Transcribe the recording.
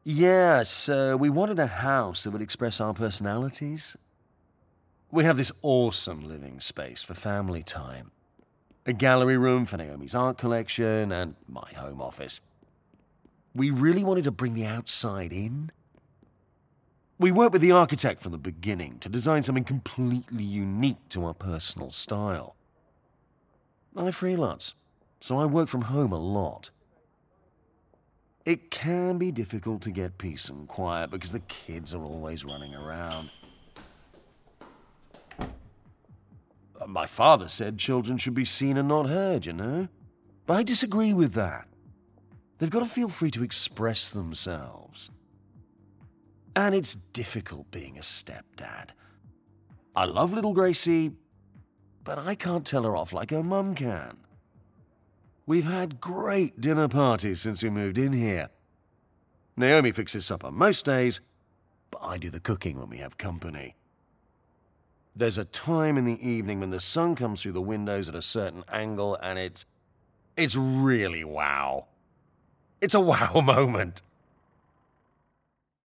Yes, we wanted a house that would express our personalities. We have this awesome living space for family time. A gallery room for Naomi's art collection and my home office. We really wanted to bring the outside in. We worked with the architect from the beginning to design something completely unique to our personal style. I freelance, so I work from home a lot. It can be difficult to get peace and quiet because the kids are always running around. My father said children should be seen and not heard, you know? But I disagree with that. They've got to feel free to express themselves. And it's difficult being a stepdad. I love little Gracie, but I can't tell her off like her mum can. We've had great dinner parties since we moved in here. Naomi fixes supper most days, but I do the cooking when we have company. There's a time in the evening when the sun comes through the windows at a certain angle and it's really wow. It's a wow moment.